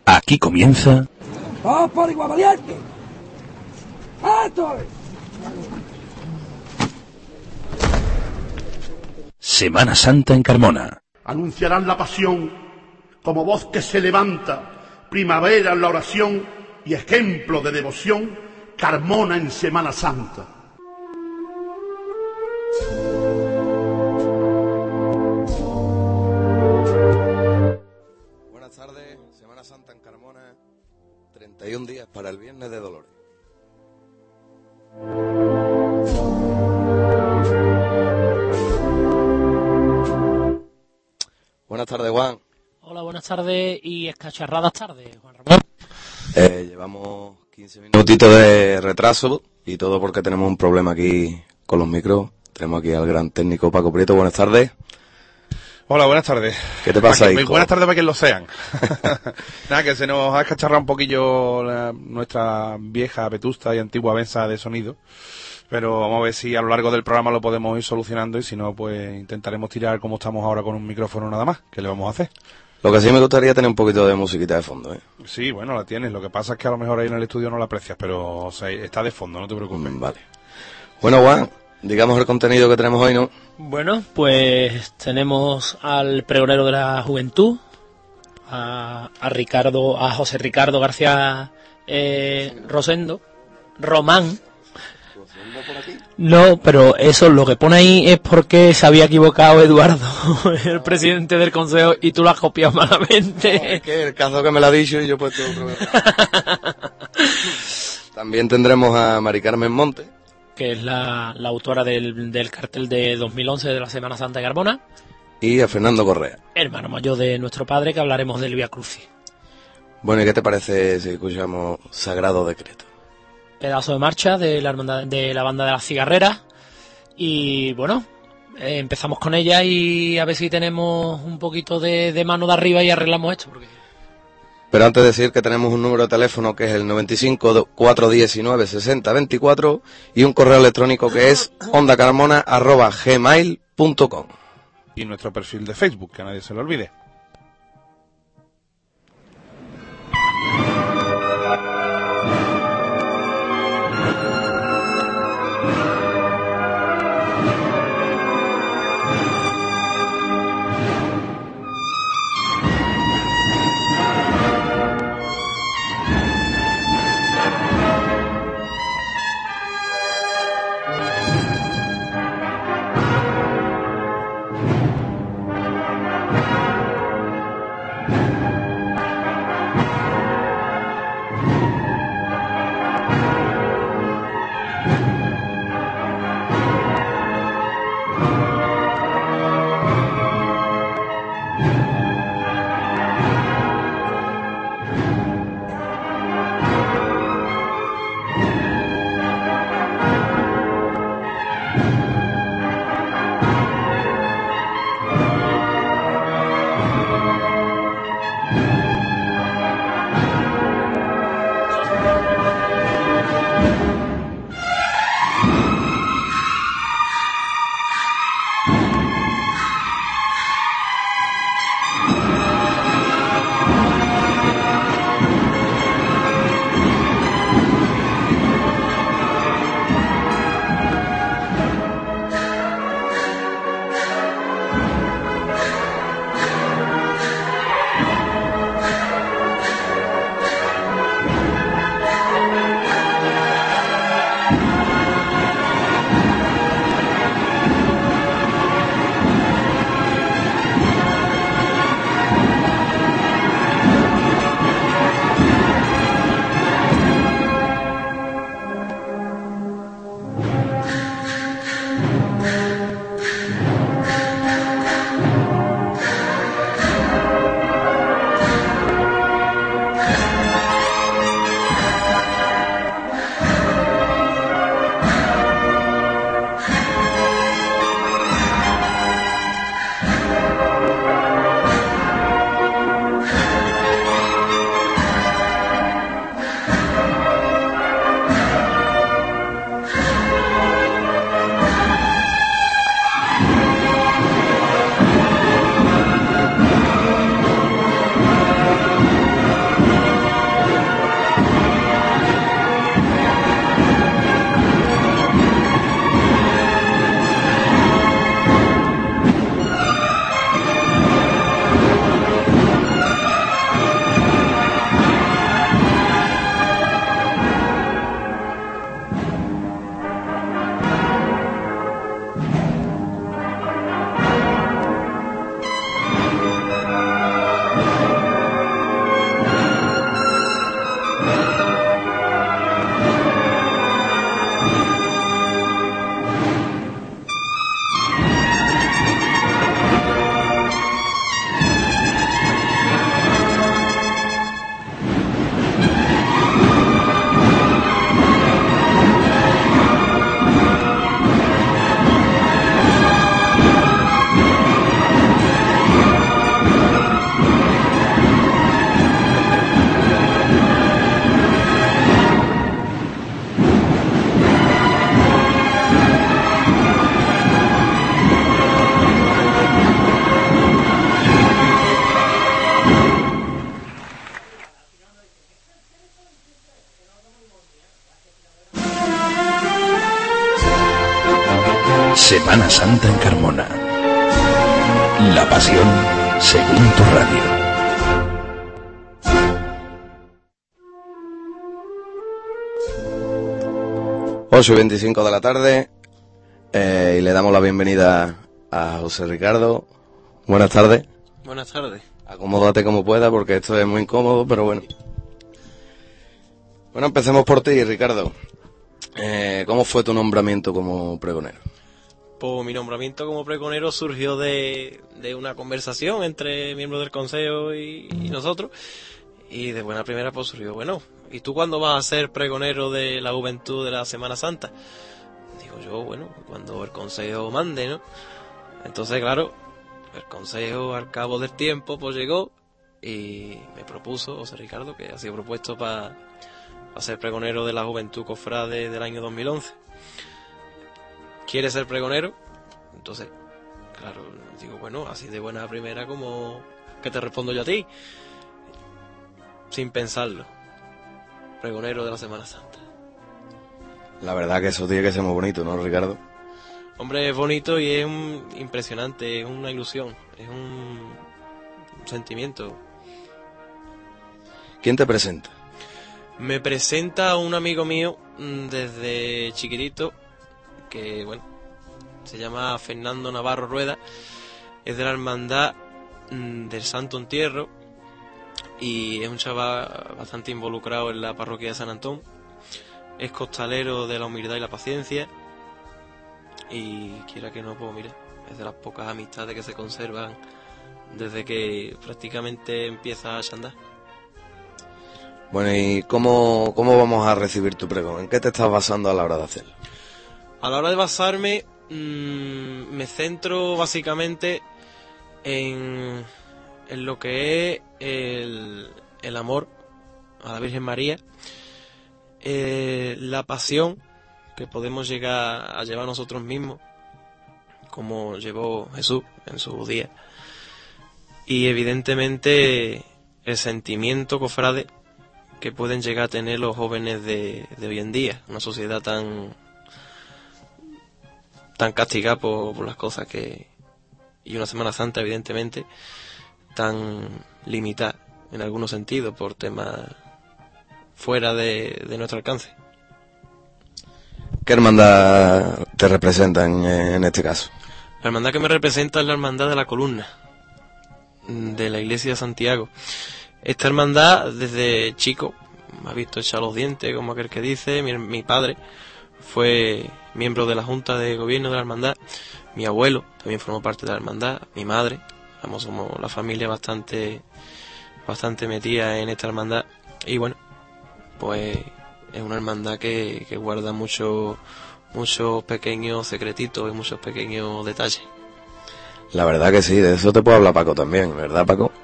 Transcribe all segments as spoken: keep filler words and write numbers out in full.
Aquí comienza... ¡Vamos por igual valiente! ¡Alto! Semana Santa en Carmona. Anunciarán la pasión como voz que se levanta, primavera en la oración y ejemplo de devoción, Carmona en Semana Santa. Buenas tardes, Semana Santa en Carmona, treinta y un días para el Viernes de Dolores. Buenas tardes, Juan. Hola, buenas tardes y escacharradas tardes, Juan Ramón. Eh, llevamos quince minutitos de retraso y todo porque tenemos un problema aquí con los micros. Tenemos aquí al gran técnico Paco Prieto. Buenas tardes. Hola, buenas tardes. ¿Qué te pasa ahí? Buenas tardes para quien lo sean. Nada, que se nos ha escacharrado un poquillo la, nuestra vieja, vetusta y antigua mesa de sonido. Pero vamos a ver si a lo largo del programa lo podemos ir solucionando y si no, pues intentaremos tirar como estamos ahora con un micrófono nada más. ¿Qué le vamos a hacer? Lo que sí me gustaría tener un poquito de musiquita de fondo, ¿eh? Sí, bueno, la tienes. Lo que pasa es que a lo mejor ahí en el estudio no la aprecias, pero o sea, está de fondo, no te preocupes. Mm, vale. Bueno, Juan, digamos el contenido que tenemos hoy, ¿no? Bueno, pues tenemos al pregonero de la juventud, a, a Ricardo, a José Ricardo García eh, Rosendo, Román. No, pero eso lo que pone ahí es porque se había equivocado Eduardo, el presidente del consejo, y tú lo has copiado malamente. No, es que el caso que me lo ha dicho y yo he puesto otro. También tendremos a Mari Carmen Monte, que es la, la autora del, del cartel de dos mil once de la Semana Santa de Carmona. Y a Fernando Correa, Hermano mayor de nuestro padre, que hablaremos del Vía Crucis. Bueno, ¿y qué te parece si escuchamos Sagrado Decreto? Pedazo de marcha de la, hermandad, de la banda de las cigarreras. Y bueno, eh, empezamos con ella y a ver si tenemos un poquito de, de mano de arriba y arreglamos esto. Porque... Pero antes de decir que tenemos un número de teléfono que es el noventa y cinco, cuatrocientos diecinueve, sesenta veinticuatro y un correo electrónico que es ondacarmona arroba gmail punto com. Y nuestro perfil de Facebook, que a nadie se lo olvide. Semana Santa en Carmona. La pasión según tu radio. ocho y veinticinco de la tarde eh, y le damos la bienvenida a José Ricardo. Buenas tardes. Buenas tardes. Acomódate como pueda porque esto es muy incómodo, pero bueno. Bueno, empecemos por ti, Ricardo. Eh, ¿Cómo fue tu nombramiento como pregonero? Pues mi nombramiento como pregonero surgió de, de una conversación entre miembros del consejo y, y nosotros. Y de buena primera pues surgió, bueno, ¿y tú cuándo vas a ser pregonero de la juventud de la Semana Santa? Digo yo, bueno, cuando el consejo mande, ¿no? Entonces, claro, el consejo al cabo del tiempo pues llegó y me propuso José Ricardo, que ha sido propuesto para pa ser pregonero de la juventud cofrade del año dos mil once. ¿Quieres ser pregonero? Entonces, claro, digo, bueno, así de buena primera como que te respondo yo a ti. Sin pensarlo. Pregonero de la Semana Santa. La verdad que eso tiene que ser muy bonito, ¿no, Ricardo? Hombre, es bonito y es un, impresionante, es una ilusión, es un, un sentimiento. ¿Quién te presenta? Me presenta un amigo mío desde chiquitito, que bueno, se llama Fernando Navarro Rueda, es de la hermandad del Santo Entierro y es un chaval bastante involucrado en la parroquia de San Antón, es costalero de la humildad y la paciencia y quiera que no, pues mira, es de las pocas amistades que se conservan desde que prácticamente empieza a andar. Bueno, ¿y cómo, cómo vamos a recibir tu pregón? ¿En qué te estás basando a la hora de hacerlo? A la hora de basarme, mmm, me centro básicamente en, en lo que es el, el amor a la Virgen María, eh, la pasión que podemos llegar a llevar nosotros mismos, como llevó Jesús en su día, y evidentemente el sentimiento cofrade que pueden llegar a tener los jóvenes de, de hoy en día, una sociedad tan tan castigada por, por las cosas que, y una Semana Santa evidentemente tan limitada en algunos sentidos por temas fuera de, de nuestro alcance. ¿Qué hermandad te representa en, en este caso? La hermandad que me representa es la hermandad de la columna de la iglesia de Santiago. Esta hermandad desde chico me ha visto echar los dientes, como aquel que dice. Mi, mi padre fue miembro de la Junta de Gobierno de la hermandad, mi abuelo también formó parte de la hermandad, mi madre, vamos, somos la familia bastante bastante metida en esta hermandad y bueno, pues es una hermandad que, que guarda muchos muchos pequeños secretitos y muchos pequeños detalles. La verdad que sí, de eso te puedo hablar Paco también, ¿verdad, Paco?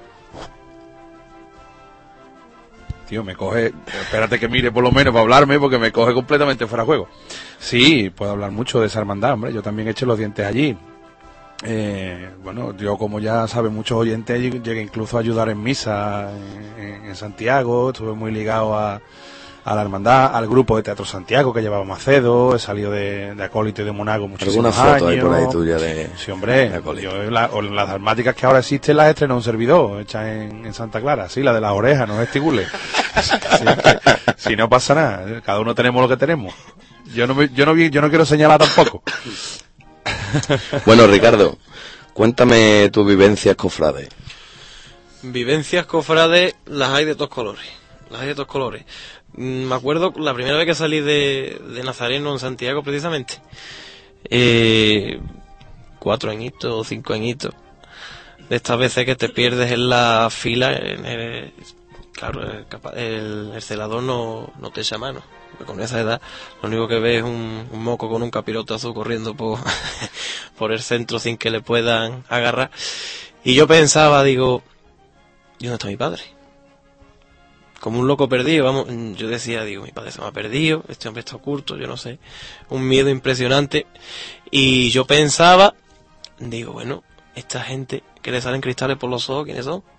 Tío, me coge, espérate que mire por lo menos para hablarme porque me coge completamente fuera de juego. Sí, puedo hablar mucho de esa hermandad, hombre, yo también eché los dientes allí. Eh, bueno, yo como ya saben muchos oyentes, llegué incluso a ayudar en misa en, en Santiago, estuve muy ligado a, a la hermandad, al grupo de Teatro Santiago que llevaba Macedo, he salido de, de acólito y de monago muchísimos años. ¿Alguna foto hay por ahí tuya de...? Sí, hombre, de yo, la, o las dramáticas que ahora existen las estrenó un servidor, hechas en, en Santa Clara, sí, la de las orejas, no vestibules. Sí, que, si no pasa nada, cada uno tenemos lo que tenemos. Yo no, me, yo no, yo no quiero señalar tampoco. Bueno, Ricardo, cuéntame tus vivencias cofrades. Vivencias cofrades las hay de todos colores, las hay de todos colores. Me acuerdo la primera vez que salí de, de Nazareno en Santiago precisamente, eh, cuatro añitos o cinco añitos, de estas veces que te pierdes en la fila, en el, claro, el, el, el celador no, no te echa mano. Con esa edad lo único que ves es un, un moco con un capiroto azul corriendo por, por el centro sin que le puedan agarrar. Y yo pensaba, digo, ¿y dónde está mi padre? Como un loco perdido, vamos, yo decía, digo, mi padre se me ha perdido, este hombre está oculto, yo no sé, un miedo impresionante. Y yo pensaba, digo, bueno, esta gente que le salen cristales por los ojos, ¿quiénes son?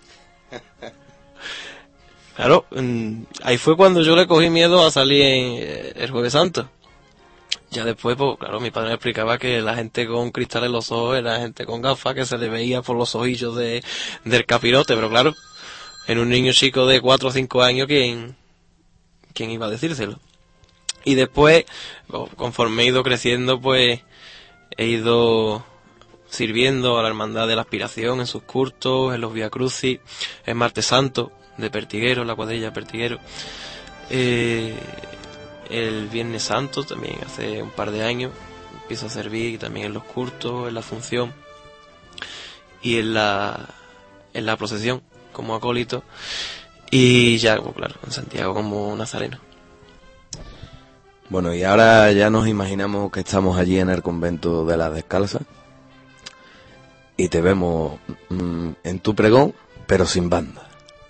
Claro, ahí fue cuando yo le cogí miedo a salir en el Jueves Santo. Ya después, pues claro, mi padre me explicaba que la gente con cristal en los ojos era gente con gafas, que se le veía por los ojillos de, del capirote, pero claro, en un niño chico de cuatro o cinco años, ¿quién, quién iba a decírselo? Y después, conforme he ido creciendo, pues he ido sirviendo a la Hermandad de la Aspiración en sus cultos, en los Vía Crucis, en Martes Santo de Pertiguero, la cuadrilla Pertiguero. Eh, el Viernes Santo también hace un par de años empiezo a servir también en los cultos, en la función y en la en la procesión como acólito, y ya, pues, claro, en Santiago como nazareno. Bueno, y ahora ya nos imaginamos que estamos allí en el convento de las Descalzas y te vemos mmm, en tu pregón, pero sin banda.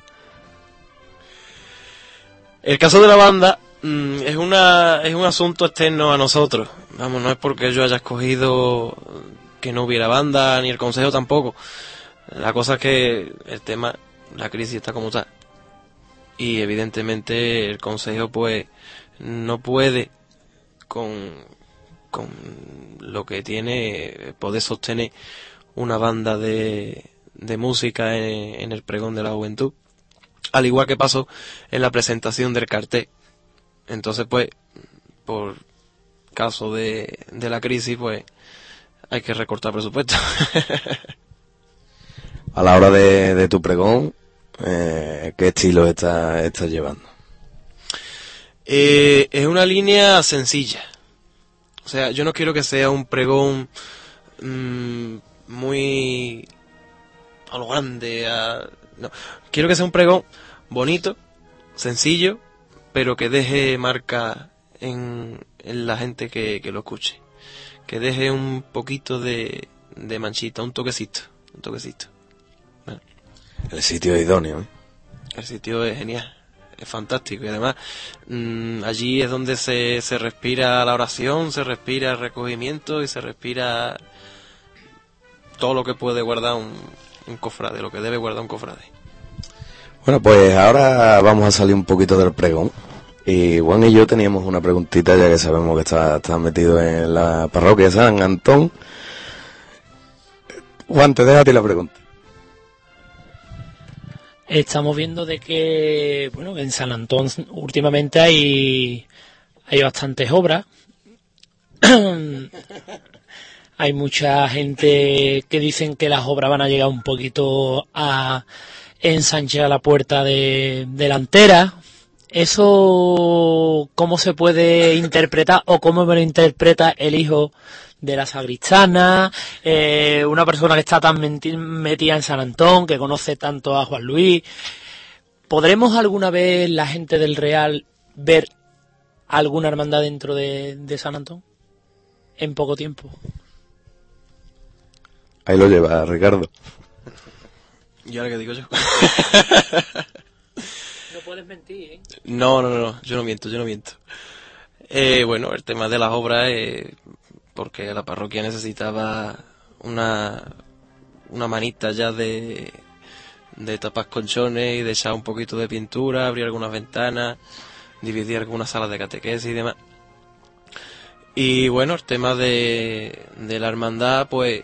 El caso de la banda mmm, es una es un asunto externo a nosotros. Vamos, no es porque yo haya escogido que no hubiera banda, ni el consejo tampoco. La cosa es que el tema, la crisis está como está. Y evidentemente el consejo pues no puede con, con lo que tiene poder sostener una banda de, de música en, en el pregón de la juventud, al igual que pasó en la presentación del cartel. Entonces pues por caso de, de la crisis pues hay que recortar presupuesto. A la hora de, de tu pregón, eh, ¿qué estilo estás está llevando? Eh, es una línea sencilla. O sea, yo no quiero que sea un pregón mmm, muy a lo grande. A... No. Quiero que sea un pregón bonito, sencillo, pero que deje marca en, en la gente que, que lo escuche. Que deje un poquito de, de manchita, un toquecito, un toquecito. Bueno. El sitio es idóneo, ¿eh? El sitio es genial. Es fantástico, y además mmm, allí es donde se, se respira la oración, se respira el recogimiento y se respira todo lo que puede guardar un, un cofrade, lo que debe guardar un cofrade. Bueno, pues ahora vamos a salir un poquito del pregón. Y Juan y yo teníamos una preguntita, ya que sabemos que estás está metido en la parroquia de San Antón. Juan, te dejo a ti la pregunta. Estamos viendo de que, bueno, en San Antón últimamente hay, hay bastantes obras. Hay mucha gente que dicen que las obras van a llegar un poquito a ensanchar la puerta de, delantera. ¿Eso cómo se puede interpretar o cómo me lo interpreta el hijo de la sagristana, eh, una persona que está tan metida en San Antón, que conoce tanto a Juan Luis? ¿Podremos alguna vez la gente del Real ver alguna hermandad dentro de, de San Antón en poco tiempo? Ahí lo lleva Ricardo. ¿Y ahora qué digo yo? No puedes mentir, ¿eh? No, no, no, yo no miento, yo no miento. Eh, bueno, el tema de las obras es eh, porque la parroquia necesitaba una una manita ya de de tapar colchones y de echar un poquito de pintura, abrir algunas ventanas, dividir algunas salas de catequesis y demás. Y bueno, el tema de, de la hermandad, pues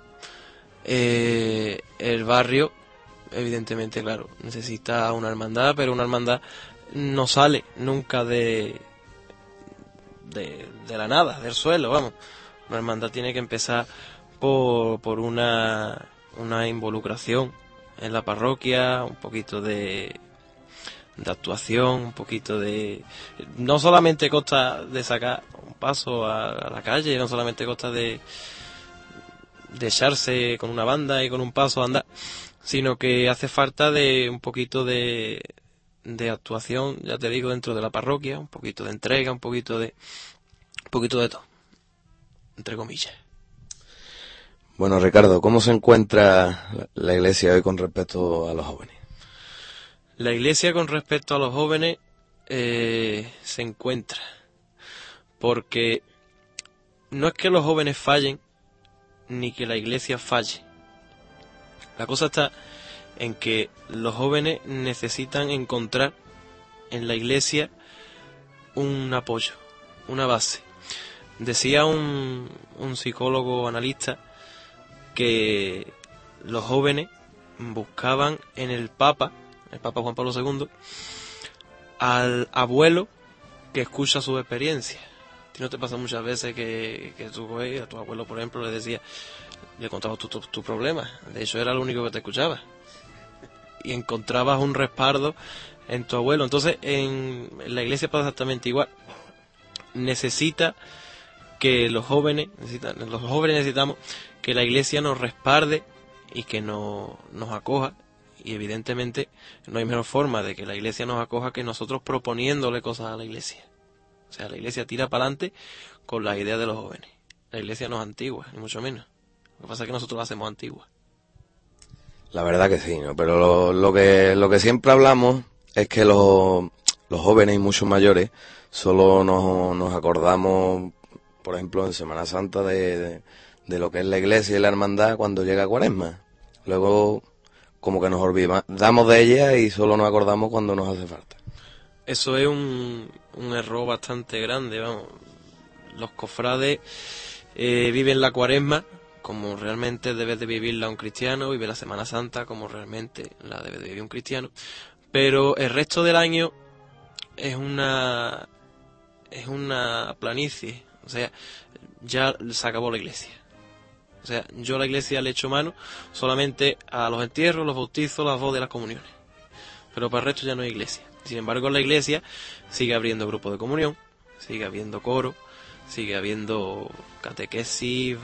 eh, el barrio, evidentemente, claro, necesita una hermandad, pero una hermandad no sale nunca de, de, de la nada, del suelo, vamos. Una hermandad tiene que empezar por, por una, una involucración en la parroquia, un poquito de, de actuación, un poquito de... No solamente consta de sacar un paso a, a la calle, no solamente consta de, de echarse con una banda y con un paso a andar, sino que hace falta de un poquito de, de actuación, ya te digo, dentro de la parroquia, un poquito de entrega, un poquito de un poquito de todo, entre comillas. Bueno, Ricardo, ¿cómo se encuentra la iglesia hoy con respecto a los jóvenes? La iglesia con respecto a los jóvenes eh, se encuentra, porque no es que los jóvenes fallen, ni que la iglesia falle. La cosa está en que los jóvenes necesitan encontrar en la iglesia un apoyo, una base. Decía un, un psicólogo analista que los jóvenes buscaban en el Papa, el Papa Juan Pablo segundo, al abuelo que escucha su experiencia. ¿A ti no te pasa muchas veces que, que tú, güey, a tu abuelo, por ejemplo, le decías, le contabas tu, tu, tu problema? De hecho, era lo único que te escuchaba. Y encontrabas un respaldo en tu abuelo. Entonces, en, en la iglesia pasa exactamente igual. Necesita que los jóvenes, necesitan, los jóvenes necesitamos que la iglesia nos respalde y que no, nos acoja. Y evidentemente no hay mejor forma de que la iglesia nos acoja que nosotros proponiéndole cosas a la iglesia. O sea, la iglesia tira para adelante con las ideas de los jóvenes. La iglesia no es antigua, ni mucho menos. Lo que pasa es que nosotros la hacemos antigua. La verdad que sí, ¿no? Pero lo, lo que lo que siempre hablamos es que los, los jóvenes y muchos mayores solo nos, nos acordamos, por ejemplo, en Semana Santa de, de, de lo que es la iglesia y la hermandad cuando llega Cuaresma. Luego, como que nos olvidamos de ella y solo nos acordamos cuando nos hace falta. Eso es un, un error bastante grande, vamos. Los cofrades eh, viven la Cuaresma como realmente debe de vivirla un cristiano, vive la Semana Santa como realmente la debe de vivir un cristiano, pero el resto del año es una es una planicie, o sea, ya se acabó la iglesia. O sea, yo a la iglesia le echo mano solamente a los entierros, los bautizos, las bodas y las comuniones, pero para el resto ya no hay iglesia. Sin embargo, la iglesia sigue abriendo grupos de comunión, sigue habiendo coro, sigue habiendo catequesis,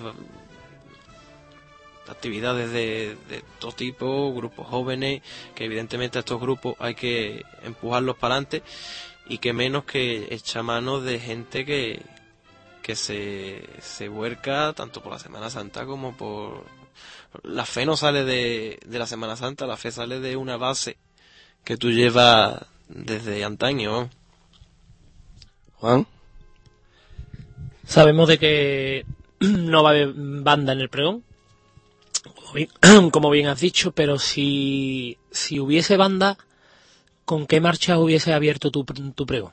actividades de, de todo tipo, grupos jóvenes, que evidentemente a estos grupos hay que empujarlos para adelante y que menos que echar mano de gente que, que se, se vuelca tanto por la Semana Santa como por... La fe no sale de, de la Semana Santa, la fe sale de una base que tú llevas desde antaño. Juan, sabemos de que no va a haber banda en el pregón, como bien, como bien has dicho, pero si, si hubiese banda, ¿con qué marcha hubiese abierto tu, tu pregón?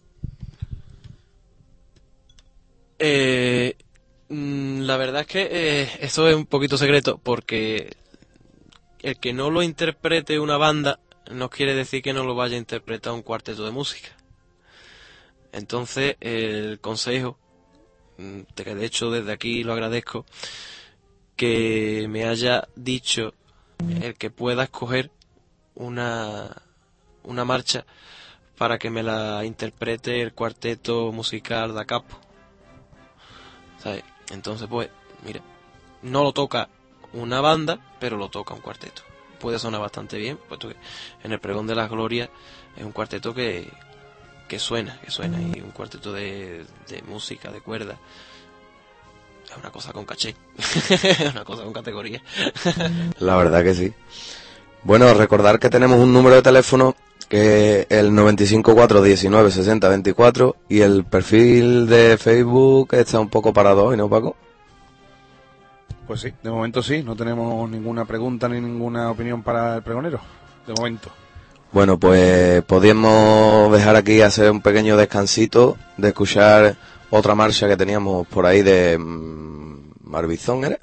Eh, la verdad es que eh, eso es un poquito secreto, porque el que no lo interprete una banda no quiere decir que no lo vaya a interpretar un cuarteto de música. Entonces, el consejo, que de hecho desde aquí lo agradezco, que me haya dicho el que pueda escoger una, una marcha para que me la interprete el cuarteto musical da capo. ¿Sabes? Entonces, pues, mira, no lo toca una banda, pero lo toca un cuarteto. Puede sonar bastante bien, puesto que en el Pregón de las Glorias es un cuarteto que, que suena, que suena, y un cuarteto de, de música, de cuerda. Es una cosa con caché, es una cosa con categoría. la verdad que sí. Bueno, recordar que tenemos un número de teléfono que es el noventa y cinco cuatro diecinueve sesenta veinticuatro y el perfil de Facebook está un poco parado hoy, ¿no, Paco? Pues sí, de momento sí, no tenemos ninguna pregunta ni ninguna opinión para el pregonero, de momento. Bueno, pues podríamos dejar aquí hacer un pequeño descansito de escuchar otra marcha que teníamos por ahí de mmm, Marbizón, ¿era?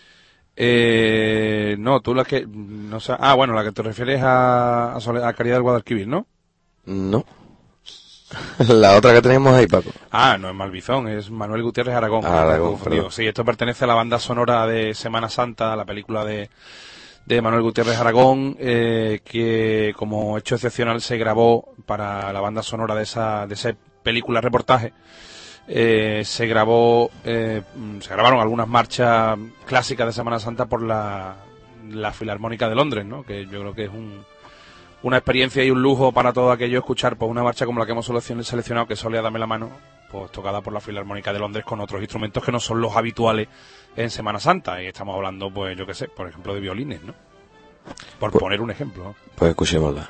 Eh, no, tú la que... No sé, ah, bueno, la que te refieres a, a, Sole, a Caridad del Guadalquivir, ¿no? No. La otra que teníamos ahí, Paco. Ah, no es Malvizón, es Manuel Gutiérrez Aragón. Aragón, sí, esto pertenece a la banda sonora de Semana Santa, la película de, de Manuel Gutiérrez Aragón, eh, que como hecho excepcional se grabó para la banda sonora de esa, de esa película reportaje. Eh, se grabó, eh, se grabaron algunas marchas clásicas de Semana Santa por la, la Filarmónica de Londres, ¿no? Que yo creo que es un, una experiencia y un lujo para todo aquello escuchar pues una marcha como la que hemos seleccionado, que solía Dame la Mano, pues tocada por la Filarmónica de Londres con otros instrumentos que no son los habituales en Semana Santa, y estamos hablando, pues yo qué sé, por ejemplo de violines, ¿no? Por pues, poner un ejemplo, ¿no? Pues escuchémosla.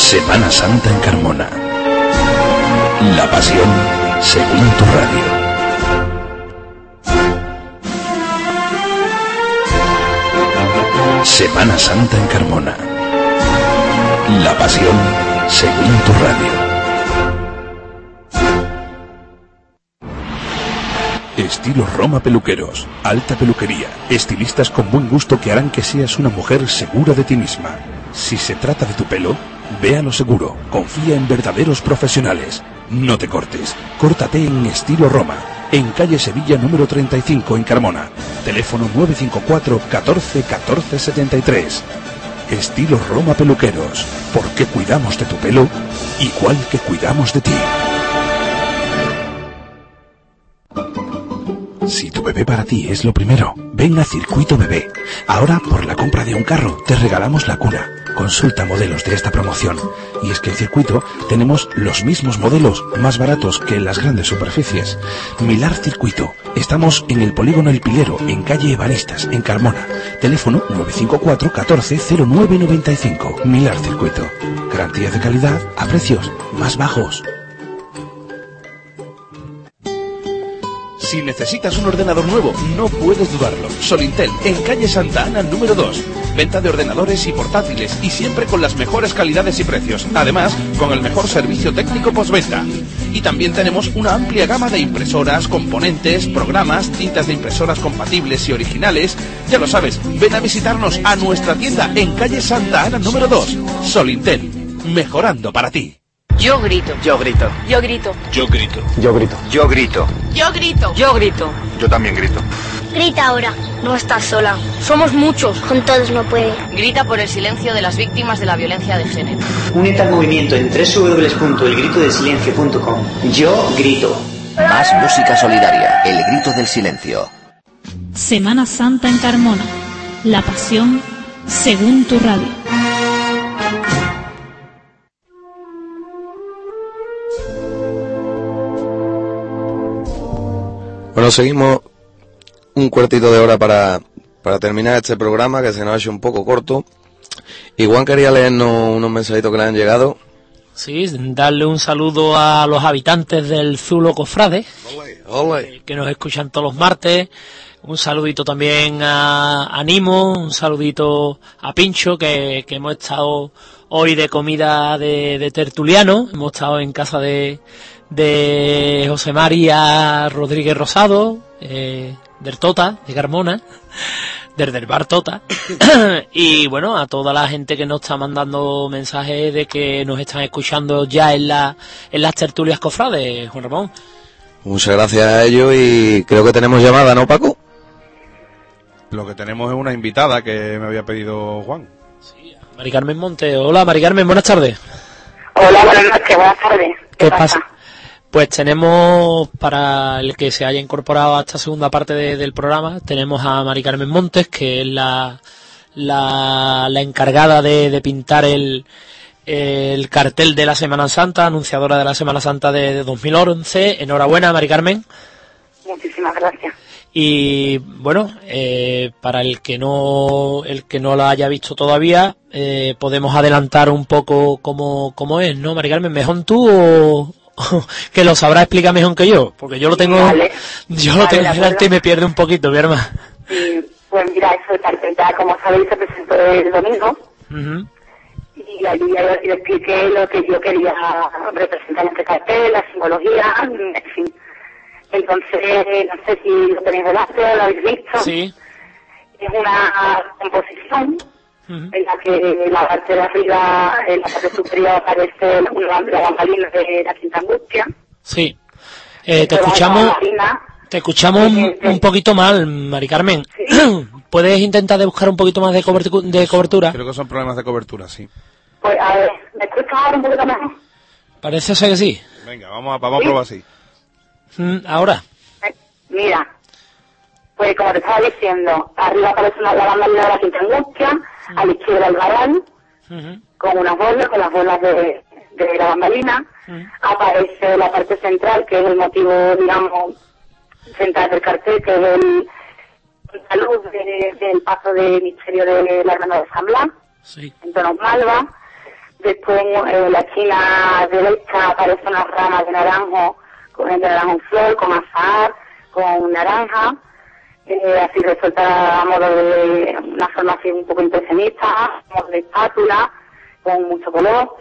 Semana Santa en Carmona. La pasión según tu radio. Semana Santa en Carmona. La pasión según tu radio. Estilo Roma Peluqueros. Alta peluquería. Estilistas con buen gusto que harán que seas una mujer segura de ti misma. Si se trata de tu pelo, ve a lo seguro. Confía en verdaderos profesionales. No te cortes. Córtate en Estilo Roma. En calle Sevilla número treinta y cinco en Carmona. Teléfono nueve cinco cuatro catorce catorce setenta y tres. Estilo Roma Peluqueros. Porque cuidamos de tu pelo igual que cuidamos de ti. Si tu bebé para ti es lo primero, ven a Circuito Bebé. Ahora, por la compra de un carro, te regalamos la cuna. Consulta modelos de esta promoción. Y es que en Circuito tenemos los mismos modelos, más baratos que en las grandes superficies. Milar Circuito. Estamos en el Polígono El Pilero, en calle Ebanistas, en Carmona. Teléfono nueve cinco cuatro catorce cero nueve noventa y cinco. Milar Circuito. Garantía de calidad a precios más bajos. Si necesitas un ordenador nuevo, no puedes dudarlo. Solintel, en calle Santa Ana número dos. Venta de ordenadores y portátiles y siempre con las mejores calidades y precios. Además, con el mejor servicio técnico postventa. Y también tenemos una amplia gama de impresoras, componentes, programas, tintas de impresoras compatibles y originales. Ya lo sabes, ven a visitarnos a nuestra tienda en calle Santa Ana número dos. Solintel, mejorando para ti. Yo grito. Yo grito. Yo grito. Yo grito. Yo grito. Yo grito. Yo grito. Yo grito. Yo también grito. Grita ahora. No estás sola. Somos muchos. Con todos no puede. Grita por el silencio de las víctimas de la violencia de género. Únete al movimiento en doble u doble u doble u punto el grito del silencio punto com. Yo grito. Más música solidaria. El grito del silencio. Semana Santa en Carmona. La pasión según tu radio. Bueno, seguimos un cuartito de hora para, para terminar este programa, que se nos ha hecho un poco corto. Y Juan quería leernos unos mensajitos que le han llegado. Sí, darle un saludo a los habitantes del Zulo Cofrade, Olé, olé. que nos escuchan todos los martes. Un saludito también a, a Nimo, un saludito a Pincho, que, que hemos estado hoy de comida de, de tertuliano. Hemos estado en casa de... de José María Rodríguez Rosado, eh, del Tota, de Carmona, desde el bar Tota. Y bueno, a toda la gente que nos está mandando mensajes de que nos están escuchando ya en la en las tertulias cofrades, Juan Ramón. Muchas gracias a ellos y creo que tenemos llamada, ¿no, Paco? Lo que tenemos es una invitada que me había pedido Juan. Sí, Mari Carmen Monte. Hola, Mari Carmen, buenas tardes. Hola, buenas noches, buenas tardes. ¿Qué, ¿Qué pasa? pasa? Pues tenemos, para el que se haya incorporado a esta segunda parte de, del programa, tenemos a Mari Carmen Montes, que es la la, la encargada de, de pintar el, el cartel de la Semana Santa, anunciadora de la Semana Santa de, de dos mil once. Enhorabuena, Mari Carmen. Muchísimas gracias. Y bueno, eh, para el que no el que no la haya visto todavía, eh, podemos adelantar un poco cómo, cómo es, ¿no, Mari Carmen? ¿Mejor tú o...? Que lo sabrá explicar mejor que yo, porque yo lo tengo vale. yo lo vale, tengo delante y me pierde un poquito, mi hermano. Sí, pues mira, eso de cartel, como sabéis, se presentó el domingo, uh-huh. y allí ya yo expliqué lo que yo quería representar en este cartel, la simbología, en fin. Entonces, no sé si lo tenéis delante o lo habéis visto. Sí. Es una composición Uh-huh. en la que la parte de arriba, en la parte superior, aparece una, la bambalina de la Quinta Angustia. Sí. Eh, te escuchamos te escuchamos un, un poquito mal, Mari Carmen. ¿Sí? ¿Puedes intentar de buscar un poquito más de, cobertu- de cobertura? Creo que son problemas de cobertura, sí. Pues a ver, ¿me escuchas ahora un poquito mejor? Parece ser que sí. Venga, vamos a, vamos ¿Sí? a probar así. Mm, ahora. Eh, mira, pues como te estaba diciendo, arriba aparece una, la bambalina de la Quinta Angustia, uh-huh. a la izquierda el varón, uh-huh. con unas bolas, con las bolas de, de la bambalina, uh-huh. aparece la parte central, que es el motivo, digamos, central del cartel, que es el, la luz de, del paso de misterio de la hermandad de San Blas, sí. en tonos malva, Después en la esquina derecha aparece una rama de naranjo, con el de naranjo en flor, con azahar, con naranja, eh, así resuelta a modo de una forma así un poco impresionista, a modo de espátula, con mucho color,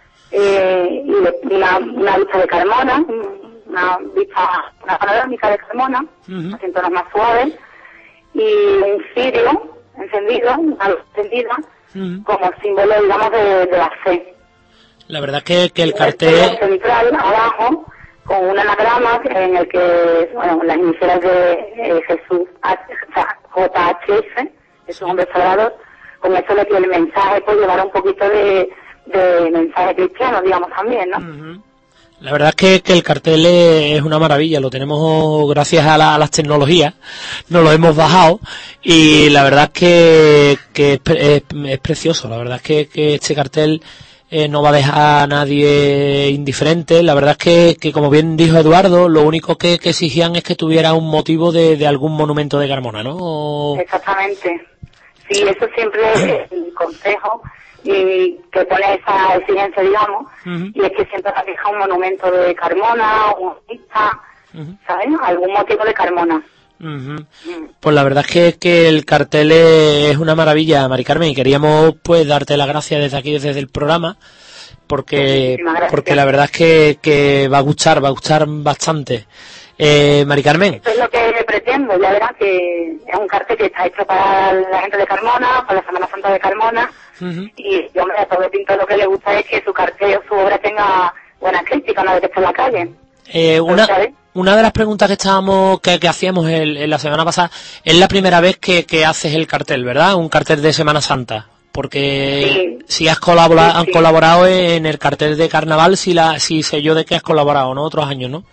eh, y de- una, una vista de Carmona, una vista, una panorámica de Carmona, Ujú. así en tonos más suaves, y un cirio encendido, una luz encendida, Ujú. como símbolo, digamos, de, de la fe. La verdad es que, que el Un cartel... central abajo con un anagrama en el que, bueno, las iniciales de eh, Jesús, H- o sea, J H S, es un hombre sagrado, con eso de que el mensaje pues llevará un poquito de, de mensaje cristiano, digamos, también, ¿no? La verdad es que, que el cartel es una maravilla, lo tenemos gracias a, la- a las tecnologías, nos lo hemos bajado y la verdad es que, que es, pre- es- es precioso, la verdad es que, que este cartel eh, no va a dejar a nadie indiferente, la verdad es que, que como bien dijo Eduardo, lo único que, que exigían es que tuviera un motivo de, de algún monumento de Carmona, ¿no? O- Exactamente. Sí, eso siempre es el consejo y que pone esa exigencia, digamos, Ujú. y es que siempre fija un monumento de Carmona, un artista, Ujú. ¿sabes? Algún motivo de Carmona. Ujú. Pues la verdad es que, que el cartel es una maravilla, Mari Carmen, y queríamos pues darte las gracias desde aquí, desde el programa, porque Muchísimas gracias. porque la verdad es que, que va a gustar, va a gustar bastante. Eh, Mari Carmen, Eso es lo que pretendo, ya verás que es un cartel que está hecho para la gente de Carmona, para la Semana Santa de Carmona, y yo me a todo pintor lo que le gusta es que su cartel o su obra tenga buenas críticas una vez que está en la calle. eh, una ¿Sabes? una de las preguntas que estábamos que, que hacíamos el- en la semana pasada, es la primera vez que, que haces el cartel, ¿verdad? Un cartel de Semana Santa. Porque si has colaborado, han colaborado en el cartel de carnaval, si la, si sé yo de que has colaborado, ¿no? Otros años, ¿no?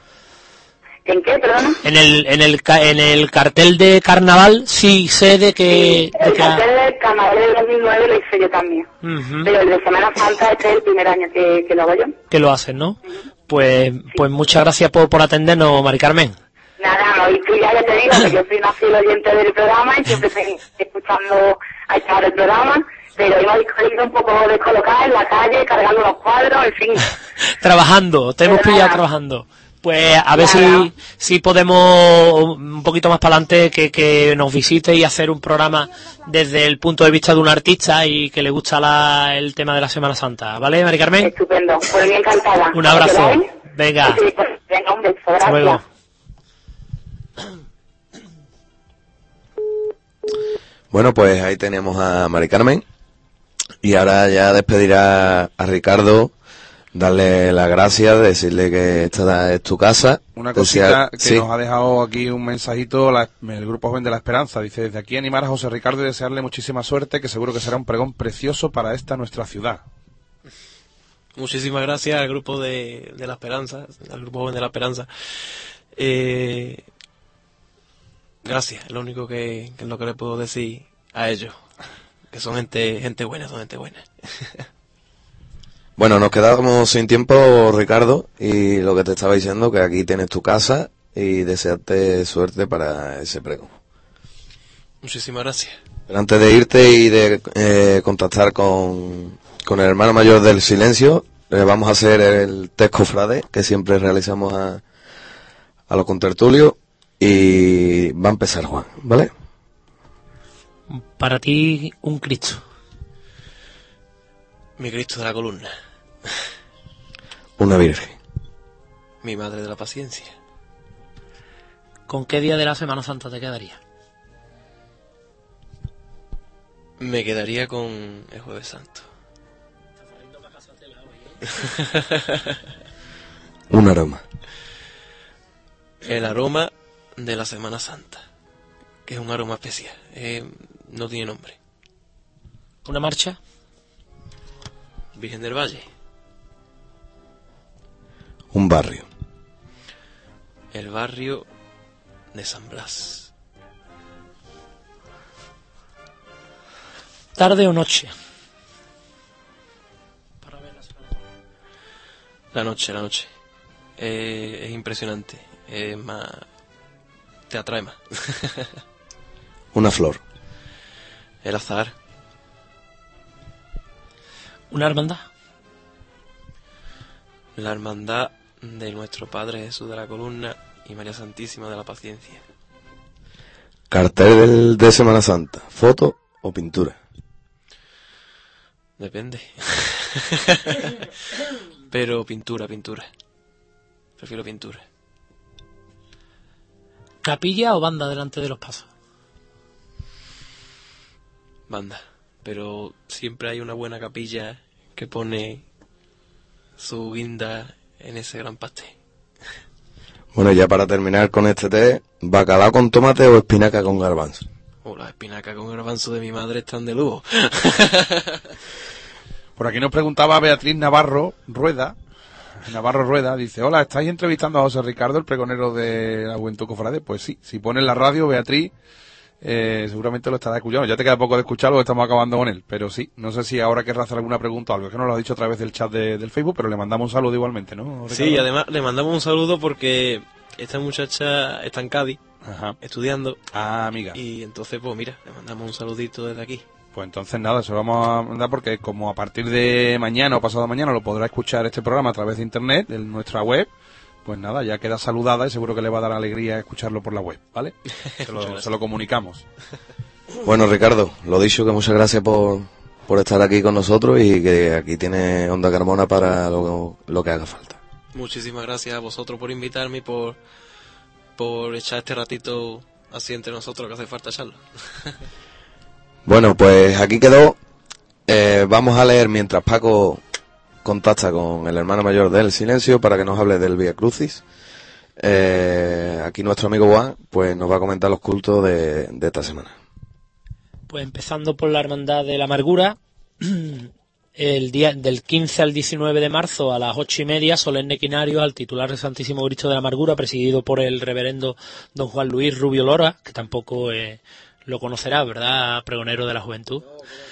¿En qué, perdona? En el, en el, ca- en el cartel de carnaval sí sé de que, de El que ha- cartel de Carnaval del dos mil nueve lo hice yo también, Ujú, pero el de Semana Santa este es el primer año que, que lo hago yo. que lo haces, ¿no? Pues, pues muchas gracias por, por atendernos, Mari Carmen. Nada, no, y tú ya, ya te digo que yo soy una fiel oyente del programa y siempre estoy escuchando a esta hora el programa, pero hemos ido un poco descolocada en la calle, cargando los cuadros, en fin. Trabajando, te hemos Pero pillado nada. trabajando. Pues a ver Nada. si, si podemos un poquito más para adelante que, que nos visite y hacer un programa desde el punto de vista de un artista y que le gusta la, el tema de la Semana Santa. ¿Vale, Mari Carmen? Estupendo, pues bien encantada. Un abrazo. ¿Queréis? Venga, Sí, pues, venga, un beso, hasta gracias. luego. Bueno, pues ahí tenemos a Mari Carmen. Y ahora ya despedirá a Ricardo, darle las gracias, decirle que esta es tu casa. Una Desear- cosita que sí. nos ha dejado aquí un mensajito la- el Grupo Joven de la Esperanza. Dice, desde aquí animar a José Ricardo y desearle muchísima suerte, que seguro que será un pregón precioso para esta nuestra ciudad. Muchísimas gracias al grupo de, de la Esperanza, al grupo joven de la Esperanza. Eh, gracias, es lo único que, que es lo que le puedo decir a ellos, que son gente, gente buena, son gente buena. Bueno, nos quedamos sin tiempo, Ricardo, y lo que te estaba diciendo, que aquí tienes tu casa y desearte suerte para ese pregón. Muchísimas gracias. Pero antes de irte y de eh, contactar con, con el hermano mayor del silencio, eh, vamos a hacer el test cofrade que siempre realizamos a, a los contertulios, y va a empezar Juan, ¿vale? Para ti, un Cristo. Mi Cristo de la columna, Una virgen. mi madre de la paciencia. ¿Con qué día de la Semana Santa te quedaría? Me quedaría con el Jueves Santo. Un aroma. El aroma de la Semana Santa, que es un aroma especial, eh, no tiene nombre. ¿Una marcha? Virgen del Valle, Un barrio. el barrio de San Blas. ¿Tarde o noche? La noche, la noche. Eh, es impresionante. Es más... Te atrae más. Una flor. El azahar. ¿Una hermandad? La Hermandad de nuestro Padre Jesús de la Columna y María Santísima de la Paciencia. Cartel del, de Semana Santa, ¿foto o pintura? Depende. Pero pintura, pintura. Prefiero pintura. ¿Capilla o banda delante de los pasos? Banda. Pero siempre hay una buena capilla que pone su guinda en ese gran pastel. Bueno, ya para terminar con este té, ¿bacalao con tomate o espinaca con garbanzo? Oh, las espinacas con garbanzo de mi madre están de lujo. Por aquí nos preguntaba Beatriz Navarro Rueda. Navarro Rueda dice: hola, ¿estáis entrevistando a José Ricardo, el pregonero de la Juventud Cofrade? Pues sí, si pones la radio, Beatriz, eh, seguramente lo estará escuchando. Ya te queda poco de escucharlo, estamos acabando con él. Pero sí, no sé si ahora querrá hacer alguna pregunta o algo. Es que nos lo ha dicho a través del chat de, del Facebook, pero le mandamos un saludo igualmente, ¿no, Ricardo? Sí, además le mandamos un saludo porque esta muchacha está en Cádiz, Ajá. estudiando. Ah, amiga. Y entonces, pues mira, le mandamos un saludito desde aquí. Pues entonces nada, se lo vamos a mandar porque como a partir de mañana o pasado mañana lo podrá escuchar este programa a través de internet, en nuestra web, pues nada, ya queda saludada y seguro que le va a dar alegría escucharlo por la web, ¿vale? Se lo, se lo comunicamos. Bueno, Ricardo, lo dicho, que muchas gracias por, por estar aquí con nosotros y que aquí tiene Onda Carmona para lo, lo que haga falta. Muchísimas gracias a vosotros por invitarme y por, por echar este ratito así entre nosotros, que hace falta echarlo. Bueno, pues aquí quedó. Eh, vamos a leer mientras Paco contacta con el hermano mayor del Silencio para que nos hable del Vía Crucis. Eh, aquí nuestro amigo Juan pues nos va a comentar los cultos de, de esta semana. Pues empezando por la Hermandad de la Amargura, el día del quince al diecinueve de marzo a las ocho y media, solemne quinario al titular del Santísimo Cristo de la Amargura, presidido por el reverendo don Juan Luis Rubio Lora, que tampoco eh, lo conocerá, ¿verdad?, pregonero de la juventud.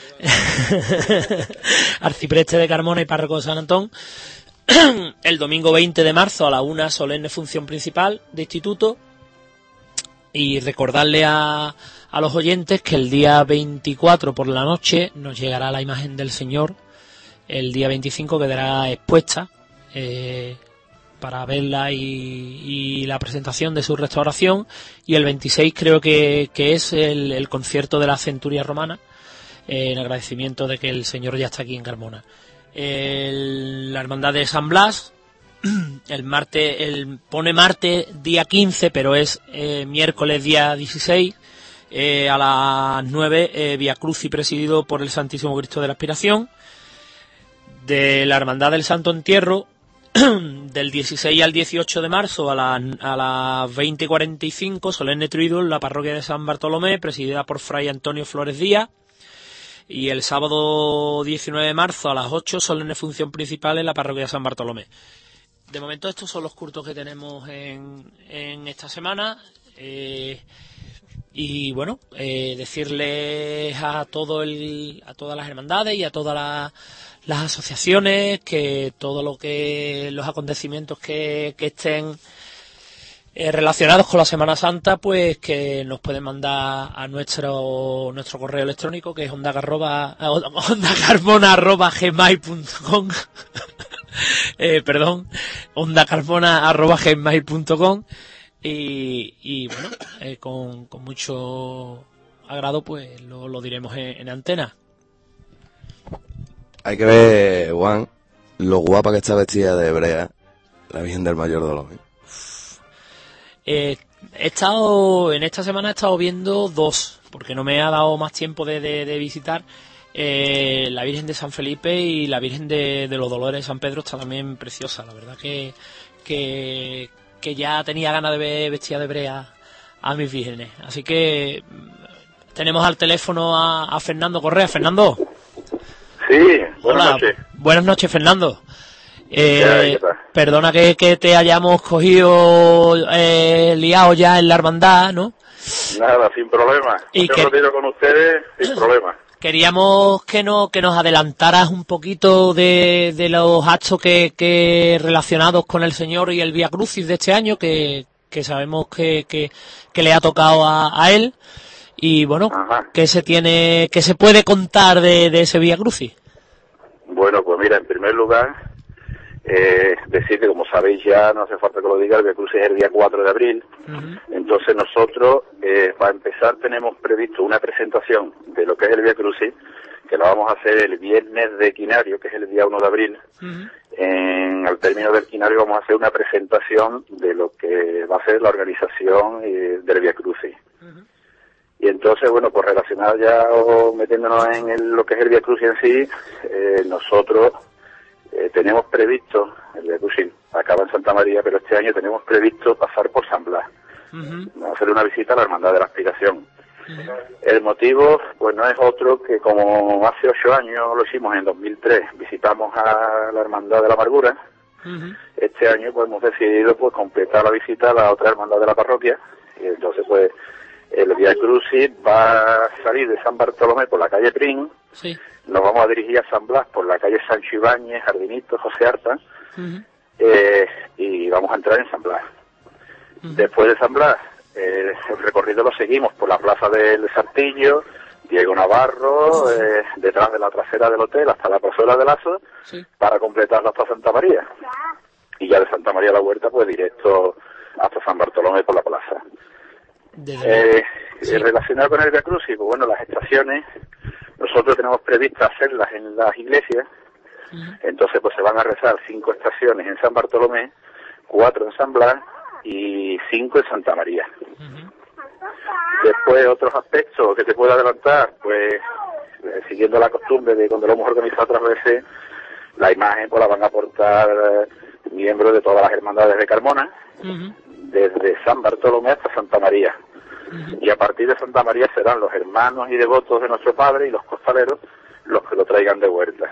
Arcipreste de Carmona y párroco de San Antón. El domingo veinte de marzo a la una, solemne función principal de instituto. Y recordarle a, a los oyentes que el día veinticuatro por la noche nos llegará la imagen del Señor. El día veinticinco quedará expuesta eh, para verla y, y la presentación de su restauración. Y el veintiséis creo que, que es el, el concierto de la Centuria Romana, eh, en agradecimiento de que el Señor ya está aquí en Carmona. El, la Hermandad de San Blas, el martes, el pone martes día quince, pero es eh, miércoles día dieciséis, eh, a las nueve, eh, Vía Crucis presidido por el Santísimo Cristo de la Aspiración. De la Hermandad del Santo Entierro, del dieciséis al dieciocho de marzo a las a las veinte cuarenta y cinco, solemne triduo en la parroquia de San Bartolomé, presidida por Fray Antonio Flores Díaz. Y el sábado diecinueve de marzo a las ocho, solemne función principal en la parroquia de San Bartolomé. De momento estos son los cultos que tenemos en, en esta semana. Eh, y bueno, eh, decirles a todo el, a todas las hermandades y a todas las, las asociaciones que todo lo que los acontecimientos que, que estén eh, relacionados con la Semana Santa, pues que nos pueden mandar a nuestro nuestro correo electrónico, que es onda carmona arroba gmail punto com. eh, perdón, onda carmona arroba gmail punto com. Y, y bueno, eh, con, con mucho agrado pues lo, lo diremos en, en antena. Hay que ver, Juan, lo guapa que está vestida de hebrea la Virgen del Mayor Dolor. Eh, he estado, en esta semana he estado viendo dos, porque no me ha dado más tiempo de, de, de visitar. Eh, la Virgen de San Felipe y la Virgen de, de los Dolores de San Pedro está también preciosa. La verdad que, que, que ya tenía ganas de ver vestida de hebrea a mis vírgenes. Así que tenemos al teléfono a, a Fernando Correa. Fernando. Sí, buenas Hola. noches. Buenas noches, Fernando. Eh, Ya, ¿qué tal? perdona que, que te hayamos cogido eh, liado ya en la hermandad, ¿no? Nada, sin problema. Y Yo que- retiro con ustedes sin problema. Queríamos que, no, que nos adelantaras un poquito de, de los actos que, que relacionados con el Señor y el Vía Crucis de este año, que, que sabemos que, que, que le ha tocado a, a él. Y bueno, ¿qué se tiene, qué se puede contar de, de ese Vía Crucis? Bueno, pues mira, en primer lugar, Eh, decir que, como sabéis ya, no hace falta que lo diga, el Vía Crucis es el día cuatro de abril. Uh-huh. Entonces nosotros, eh, para empezar, tenemos previsto una presentación de lo que es el Vía Crucis, que lo vamos a hacer el viernes de Quinario, que es el día uno de abril. Uh-huh. En, al término del Quinario vamos a hacer una presentación de lo que va a ser la organización eh, del Vía Crucis. Uh-huh. Y entonces, bueno, pues relacionado ya o metiéndonos en el, lo que es el Vía Crucis en sí, eh, nosotros eh, tenemos previsto, el Vía Crucis acaba en Santa María, pero este año tenemos previsto pasar por San Blas. Uh-huh. Vamos a hacer una visita a la Hermandad de la Expiación. Uh-huh. El motivo, pues no es otro que, como hace ocho años lo hicimos en dos mil tres, visitamos a la Hermandad de la Amargura. Uh-huh. Este año pues hemos decidido pues completar la visita a la otra Hermandad de la Parroquia, y entonces pues el Vía Crucis va a salir de San Bartolomé por la calle Prín. Sí. Nos vamos a dirigir a San Blas por la calle Sancho Ibáñez, Jardinito, José Arta. Uh-huh. eh, y vamos a entrar en San Blas. Uh-huh. Después de San Blas, eh, el recorrido lo seguimos por la plaza del Sartillo, Diego Navarro, uh-huh. eh, detrás de la trasera del hotel hasta la plazuela de Lazo, sí. para completarlo hasta Santa María. Y ya de Santa María a la Huerta, pues directo hasta San Bartolomé por la plaza. Eh, sí. Relacionado con el Vía Crucis, pues bueno, las estaciones nosotros tenemos previstas hacerlas en las iglesias. Uh-huh. Entonces pues se van a rezar cinco estaciones en San Bartolomé, cuatro en San Blas y cinco en Santa María. Uh-huh. Después, otros aspectos que te puedo adelantar, pues eh, siguiendo la costumbre de cuando lo hemos organizado otras veces, la imagen pues la van a aportar eh, miembros de todas las hermandades de Carmona. Uh-huh. Desde San Bartolomé hasta Santa María. Uh-huh. Y a partir de Santa María serán los hermanos y devotos de nuestro Padre y los costaleros los que lo traigan de vuelta.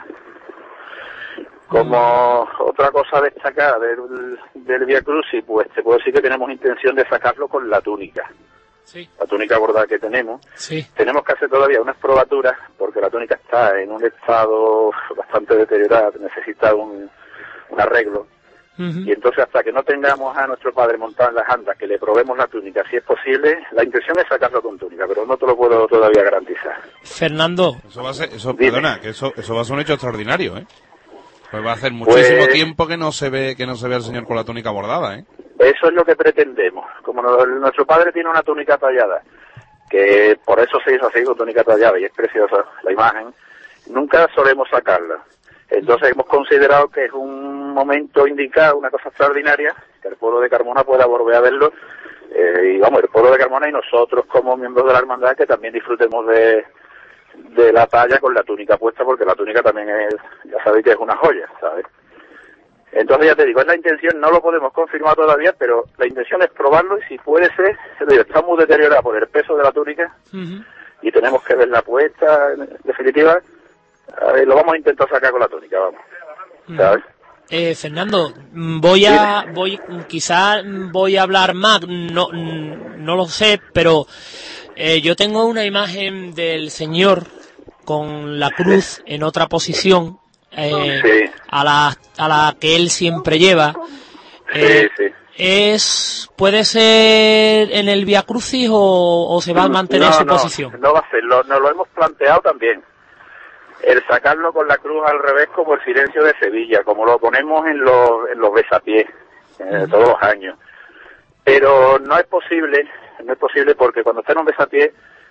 Como uh-huh. otra cosa destacada del, del Vía Crucis, pues te puedo decir que tenemos intención de sacarlo con la túnica. Sí. La túnica bordada que tenemos. Sí. Tenemos que hacer todavía unas probaturas porque la túnica está en un estado bastante deteriorado, necesita un, un arreglo. Uh-huh. Y entonces hasta que no tengamos a nuestro Padre montado en las andas, que le probemos la túnica, si es posible, la intención es sacarlo con túnica, pero no te lo puedo todavía garantizar. Fernando. Eso va a ser, eso, perdona, que eso, eso va a ser un hecho extraordinario, ¿eh? Pues va a hacer muchísimo pues, tiempo que no se ve, que no se ve al señor con la túnica bordada, ¿eh? Eso es lo que pretendemos. Como no, nuestro Padre tiene una túnica tallada, que por eso se hizo así, con túnica tallada, y es preciosa la imagen, nunca solemos sacarla. Entonces hemos considerado que es un momento indicado, una cosa extraordinaria, que el pueblo de Carmona pueda volver a verlo, eh, y vamos, el pueblo de Carmona y nosotros como miembros de la hermandad que también disfrutemos de, de la talla con la túnica puesta, porque la túnica también es, ya sabéis que es una joya, ¿sabes? Entonces ya te digo, es la intención, no lo podemos confirmar todavía, pero la intención es probarlo y si puede ser, está muy deteriorada por el peso de la túnica, uh-huh. y tenemos que verla puesta, en definitiva. A ver, lo vamos a intentar sacar con la túnica, vamos. ¿Sabes? Eh, Fernando, voy a, voy, quizás voy a hablar más, no, no lo sé, pero eh, yo tengo una imagen del Señor con la cruz en otra posición, eh, sí. a la, a la que él siempre lleva. Eh, sí, sí. Es, ¿puede ser en el Vía Crucis o, o se va a mantener no, su no, posición? No va a ser, lo, nos lo hemos planteado también. El sacarlo con la cruz al revés como el Silencio de Sevilla, como lo ponemos en los, en los besapiés, eh, uh-huh. todos los años. Pero no es posible, no es posible porque cuando está en un besapié,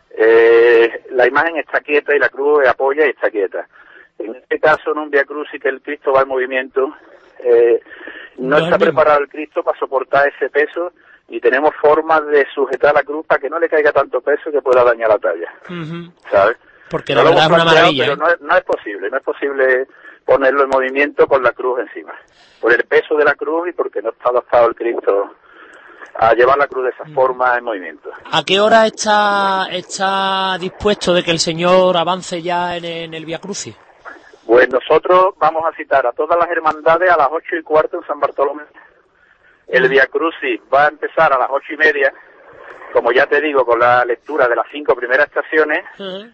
eh, la imagen está quieta y la cruz apoya y está quieta. En este caso, en un Vía Crucis que el Cristo va en movimiento, eh, no, no está preparado el Cristo para soportar ese peso y tenemos formas de sujetar la cruz para que no le caiga tanto peso que pueda dañar la talla. Uh-huh. ¿Sabes? Porque la no verdad es una maravilla. Pero no es, no es posible, no es posible ponerlo en movimiento con la cruz encima. Por el peso de la cruz y porque no está adaptado el Cristo a llevar la cruz de esa forma en movimiento. ¿A qué hora está, está dispuesto de que el Señor avance ya en, en el Vía Crucis? Pues nosotros vamos a citar a todas las hermandades a las ocho y cuarto en San Bartolomé. El Vía Crucis va a empezar a las ocho y media, como ya te digo, con la lectura de las cinco primeras estaciones. Uh-huh.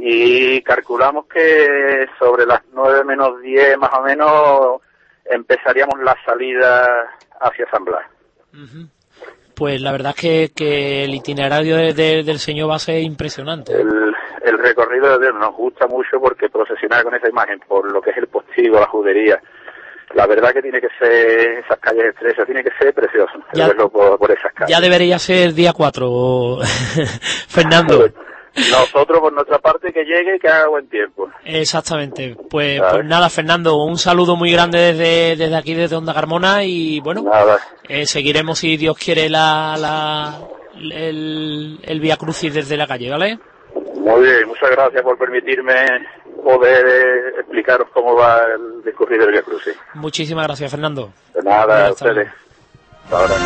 Y calculamos que sobre las nueve menos diez más o menos empezaríamos la salida hacia San Blas. Uh-huh. Pues la verdad es que, que el itinerario de, de, del Señor va a ser impresionante. El, el recorrido de Dios nos gusta mucho porque procesionar con esa imagen por lo que es el postigo, la judería la verdad que tiene que ser, esas calles estrechas, tiene que ser precioso, Ya- verlo por, por esas calles. Ya debería ser día cuatro, Fernando. Nosotros, por nuestra parte, que llegue y que haga buen tiempo. Exactamente. Pues, ¿Sabes? pues nada, Fernando, un saludo muy grande desde, desde aquí, desde Onda Carmona, y bueno, Nada. eh, seguiremos, si Dios quiere, la, la, el, el Vía Crucis desde la calle, ¿vale? Muy bien, muchas gracias por permitirme poder eh, explicaros cómo va el discurrir del Vía Crucis. Muchísimas gracias, Fernando. De nada, Venga, a hasta ustedes. Hasta ahora.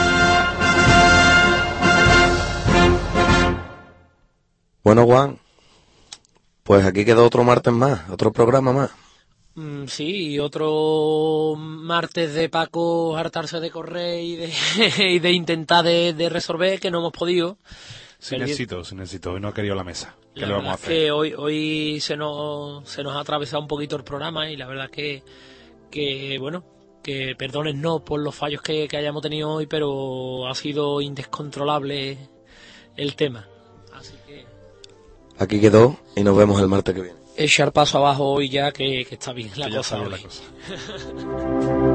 Bueno, Juan, pues aquí quedó otro martes más, otro programa más. Mm, sí, y otro martes de Paco hartarse de correr y de, y de intentar de, de resolver, que no hemos podido. Sin Perdi- éxito, sin éxito. Hoy no ha querido la mesa. ¿Qué La le vamos a verdad es hacer? que hoy, hoy se nos, se nos ha atravesado un poquito el programa, y la verdad es que, que bueno, que perdónennos por los fallos que, que hayamos tenido hoy, pero ha sido indescontrolable el tema. Así que Aquí quedó y nos vemos el martes que viene. echar paso abajo hoy ya, que, que está bien la Que ya cosa está bien hoy. la cosa.